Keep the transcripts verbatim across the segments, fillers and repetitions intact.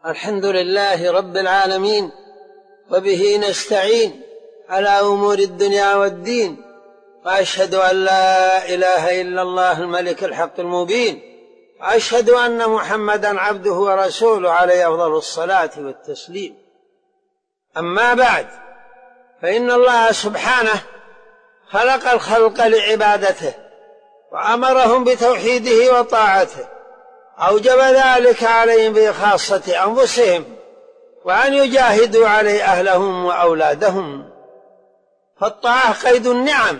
الحمد لله رب العالمين، وبه نستعين على أمور الدنيا والدين، وأشهد أن لا إله إلا الله الملك الحق المبين، وأشهد أن محمدا عبده ورسوله عليه أفضل الصلاة والتسليم. أما بعد، فإن الله سبحانه خلق الخلق لعبادته وأمرهم بتوحيده وطاعته، أوجب ذلك عليهم بخاصة أنفسهم، وأن يجاهدوا عليه أهلهم وأولادهم. فالطاعة قيد النعم،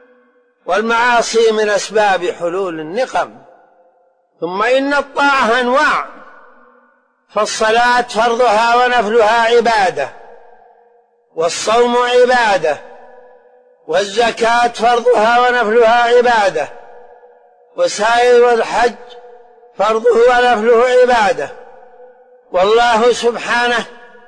والمعاصي من أسباب حلول النقم. ثم إن الطاعة أنواع، فالصلاة فرضها ونفلها عبادة، والصوم عبادة، والزكاة فرضها ونفلها عبادة، وسائر الحج فرضه ونفله عبادة. والله سبحانه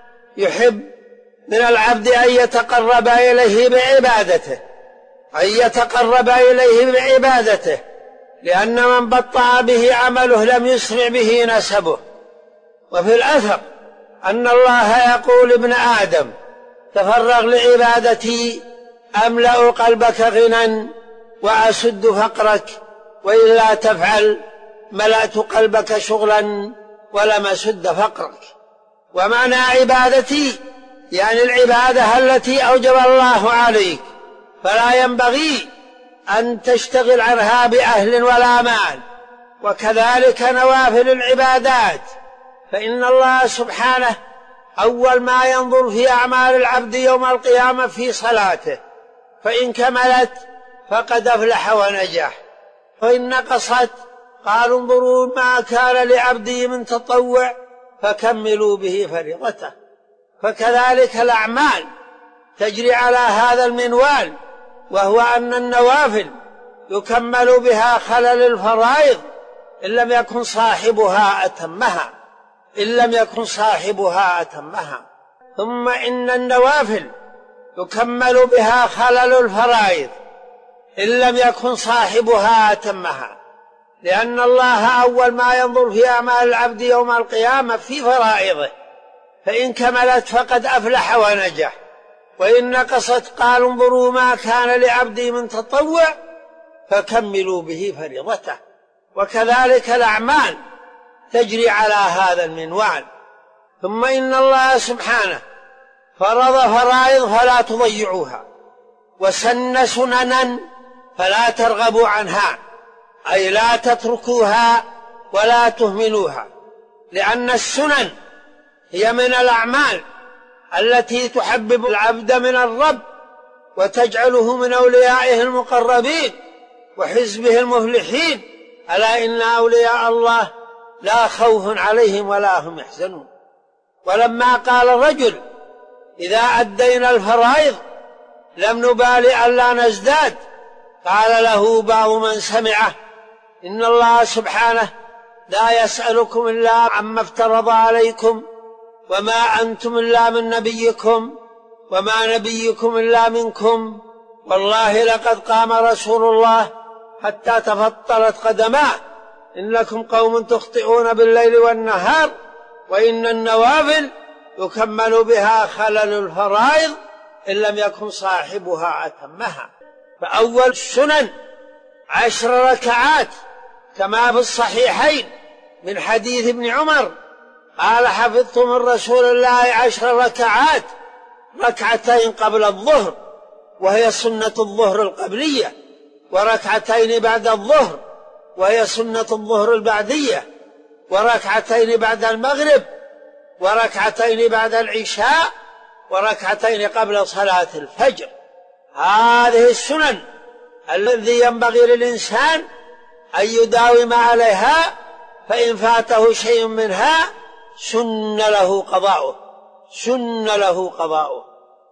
يحب من العبد أن يتقرب إليه بعبادته أن يتقرب إليه بعبادته لأن من بطأ به عمله لم يسرع به نسبه. وفي الأثر أن الله يقول: ابن آدم، تفرغ لعبادتي أملأ قلبك غنى وأسد فقرك، وإلا تفعل ملأت قلبك شغلا ولم أسد فقرك. ومعنى عبادتي يعني العبادة التي أوجب الله عليك، فلا ينبغي أن تشتغل عنها بأهل ولا مال. وكذلك نوافل العبادات، فإن الله سبحانه أول ما ينظر في أعمال العبد يوم القيامة في صلاته، فإن كملت فقد أفلح ونجح، وإن نقصت قالوا انظروا ما كان لعبدي من تطوع فكملوا به فريضته. فكذلك الأعمال تجري على هذا المنوال، وهو أن النوافل يكمل بها خلل الفرائض إن لم يكن صاحبها أتمها إن لم يكن صاحبها أتمها. ثم إن النوافل يكمل بها خلل الفرائض إن لم يكن صاحبها أتمها، لأن الله أول ما ينظر في أعمال العبد يوم القيامة في فرائضه، فإن كملت فقد أفلح ونجح، وإن نقصت قالوا انظروا ما كان لعبدي من تطوع فكملوا به فريضته. وكذلك الأعمال تجري على هذا المنوال. ثم إن الله سبحانه فرض فرائض فلا تضيعوها، وسن سننا فلا ترغبوا عنها، أي لا تتركوها ولا تهملوها، لأن السنن هي من الأعمال التي تحبب العبد من الرب وتجعله من أوليائه المقربين وحزبه المفلحين. ألا إن أولياء الله لا خوف عليهم ولا هم يحزنون. ولما قال الرجل: إذا أدينا الفرائض لم نبالي ألا نزداد، قال له بعض من سمعه: إن الله سبحانه لا يسألكم إلا عما افترض عليكم، وما أنتم إلا من نبيكم، وما نبيكم إلا منكم. والله لقد قام رسول الله حتى تفطرت قدماه، إنكم قوم تخطئون بالليل والنهار، وإن النوافل يكمل بها خلل الفرائض إن لم يكن صاحبها أتمها. فأول السنن عشر ركعات، كما في الصحيحين من حديث ابن عمر قال: حفظت من رسول الله عشر ركعات، ركعتين قبل الظهر وهي سنة الظهر القبلية، وركعتين بعد الظهر وهي سنة الظهر البعدية، وركعتين بعد المغرب، وركعتين بعد العشاء، وركعتين قبل صلاة الفجر. هذه السنن الذي ينبغي للإنسان أن يداوم عليها، فإن فاته شيء منها سن له قضاؤه سن له قضاؤه.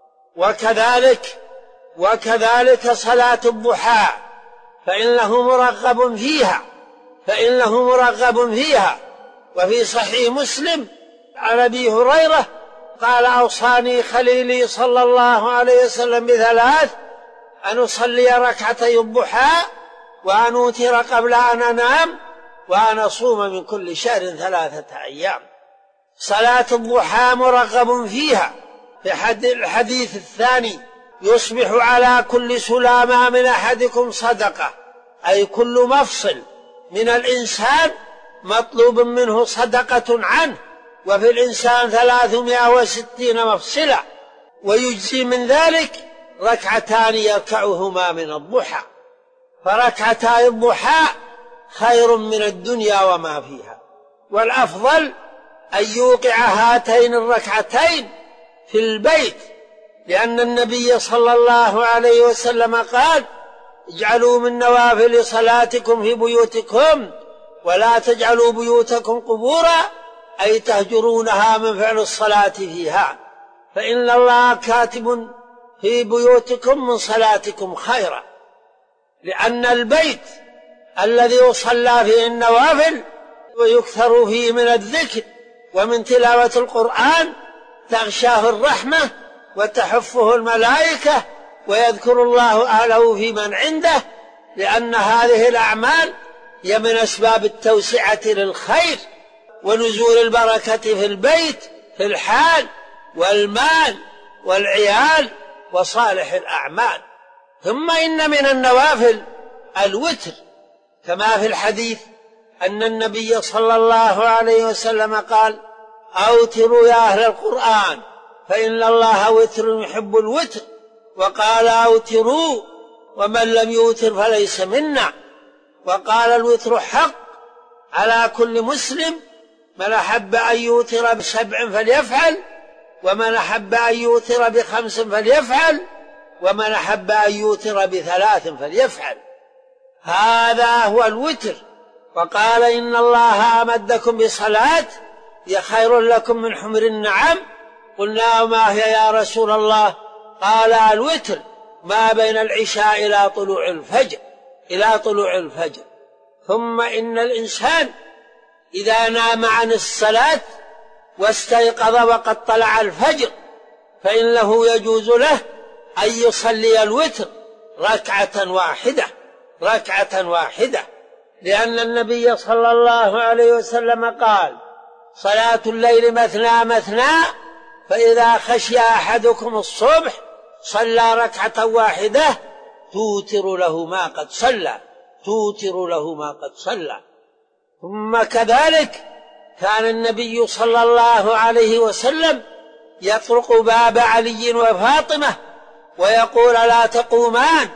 وكذلك وكذلك صلاة الضحى، فإنه مرغب فيها فإنه مرغب فيها وفي صحيح مسلم عن أبي هريرة قال: أوصاني خليلي صلى الله عليه وسلم بثلاث: أن أصلي ركعتي الضحى، وأن أوتر قبل أن أنام، وأن أصوم من كل شهر ثلاثة أيام. صلاة الضحى مرغب فيها. في الحديث الثاني: يصبح على كل سلامة من أحدكم صدقة، أي كل مفصل من الإنسان مطلوب منه صدقة عنه، وفي الإنسان ثلاثمائة وستين مفصلة، ويجزي من ذلك ركعتان يركعهما من الضحى، فركعتي الضحى خير من الدنيا وما فيها. والأفضل أن يوقع هاتين الركعتين في البيت، لأن النبي صلى الله عليه وسلم قال: اجعلوا من نوافل صلاتكم في بيوتكم ولا تجعلوا بيوتكم قبورا، أي تهجرونها من فعل الصلاة فيها، فإن الله كاتب في بيوتكم من صلاتكم خيرا. لأن البيت الذي يصلى فيه النوافل ويكثر فيه من الذكر ومن تلاوة القرآن تغشاه الرحمة وتحفه الملائكة، ويذكر الله أهله في من عنده، لأن هذه الأعمال هي من أسباب التوسعة للخير ونزول البركة في البيت، في الحال والمال والعيال وصالح الأعمال. ثم إن من النوافل الوتر، كما في الحديث أن النبي صلى الله عليه وسلم قال: أوتروا يا أهل القرآن فإن الله وتر يحب الوتر، وقال: أوتروا ومن لم يوتر فليس منا. وقال: الوتر حق على كل مسلم، من أحب أن يوتر بسبع فليفعل، ومن أحب أن يوتر بخمس فليفعل، ومن أحب أن يوتر بثلاث فليفعل. هذا هو الوتر. وقال: إن الله أمدكم بصلاة هي خير لكم من حمر النعم. قلنا: وما هي يا رسول الله؟ قال: الوتر ما بين العشاء إلى طلوع الفجر إلى طلوع الفجر. ثم إن الإنسان إذا نام عن الصلاة واستيقظ وقد طلع الفجر فإنه يجوز له أن يصلي الوتر ركعة واحدة ركعة واحدة لأن النبي صلى الله عليه وسلم قال: صلاة الليل مثنى مثنى، فإذا خشي أحدكم الصبح صلى ركعة واحدة توتر له ما قد صلى توتر له ما قد صلى. ثم كذلك كان النبي صلى الله عليه وسلم يطرق باب علي وفاطمة ويقول: لا تقومان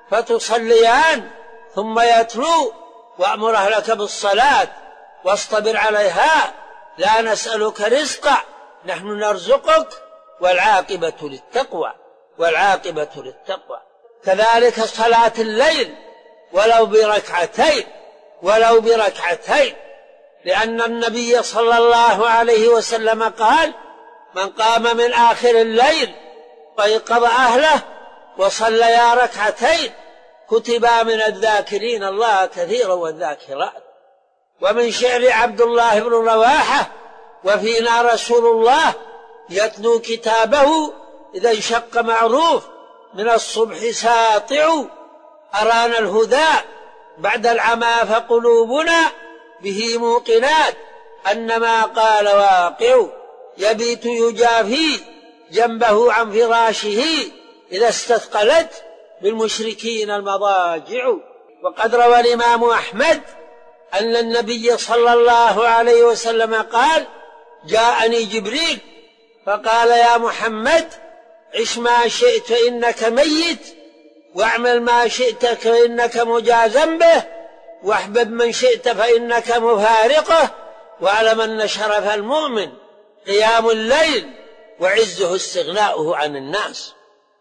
فتصليان ثم يتلو: وأمر أهلك بالصلاة واصطبر عليها لا نسألك رزقا نحن نرزقك والعاقبة للتقوى والعاقبة للتقوى. كذلك صلاة الليل ولو بركعتين ولو بركعتين لأن النبي صلى الله عليه وسلم قال: من قام من آخر الليل وأيقظ أهله وصليا ركعتين كتبا من الذاكرين الله كثيرا والذاكرات. ومن شعر عبد الله بن رواحة: وفينا رسول الله يتلو كتابه إذا انشق معروف من الصبح ساطع، أرانا الهدى بعد العمى فقلوبنا به موقنات أنما قال واقع، يبيت يجافي جنبه عن فراشه إذا استثقلت بالمشركين المضاجع. وقد روى الإمام أحمد أن النبي صلى الله عليه وسلم قال: جاءني جبريل فقال: يا محمد عش ما شئت فإنك ميت، واعمل ما شئت فإنك مجازى به، واحبب من شئت فإنك مفارقه، واعلم أن شرف المؤمن قيام الليل وعزه استغناؤه عن الناس.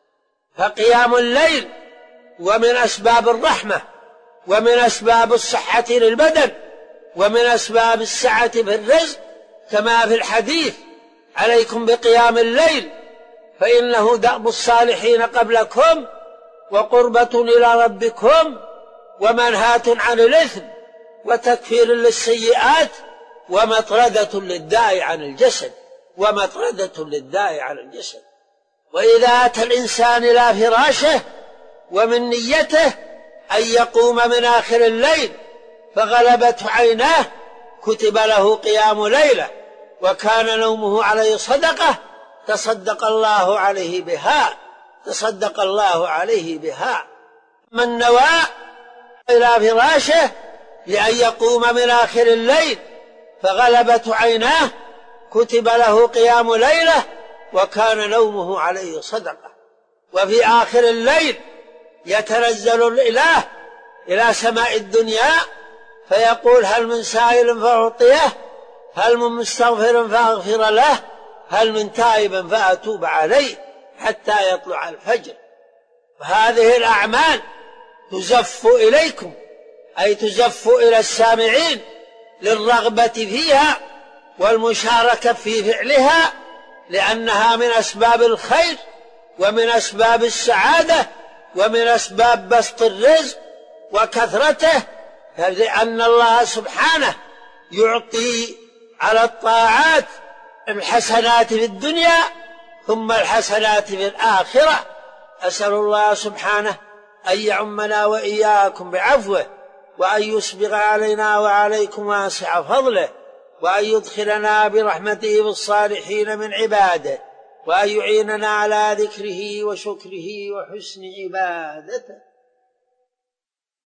فقيام الليل ومن أسباب الرحمة ومن أسباب الصحة للبدن ومن أسباب السعة في الرزق، كما في الحديث: عليكم بقيام الليل فإنه دأب الصالحين قبلكم وقربة إلى ربكم ومنهاة عن الإثم وتكفير للسيئات ومطردة للداء عن الجسد ومطردة للداء عن الجسد. وإذا أتى الإنسان إلى فراشه ومن نيته أن يقوم من آخر الليل فغلبته عيناه كتب له قيام ليلة وكان نومه عليه صدقة تصدق الله عليه بها تصدق الله عليه بها. من نوى إلى فراشه لأن يقوم من آخر الليل فغلبت عيناه كتب له قيام ليلة وكان نومه عليه صدقة. وفي آخر الليل يتنزل الإله إلى سماء الدنيا فيقول هل من سائل فأعطيه، هل من مستغفر فأغفر له، هل من تائب فأتوب عليه، حتى يطلع الفجر. وهذه الأعمال تزف إليكم أي تزف إلى السامعين للرغبة فيها والمشاركة في فعلها، لأنها من أسباب الخير ومن أسباب السعادة ومن أسباب بسط الرزق وكثرته، لأن الله سبحانه يعطي على الطاعات الحسنات في الدنيا ثم الحسنات في الآخرة. أسأل الله سبحانه أن يعمنا وإياكم بعفوه، وأن يسبغ علينا وعليكم واسع فضله، وأن يدخلنا برحمته بالصالحين من عباده، وأن يعيننا على ذكره وشكره وحسن عبادته.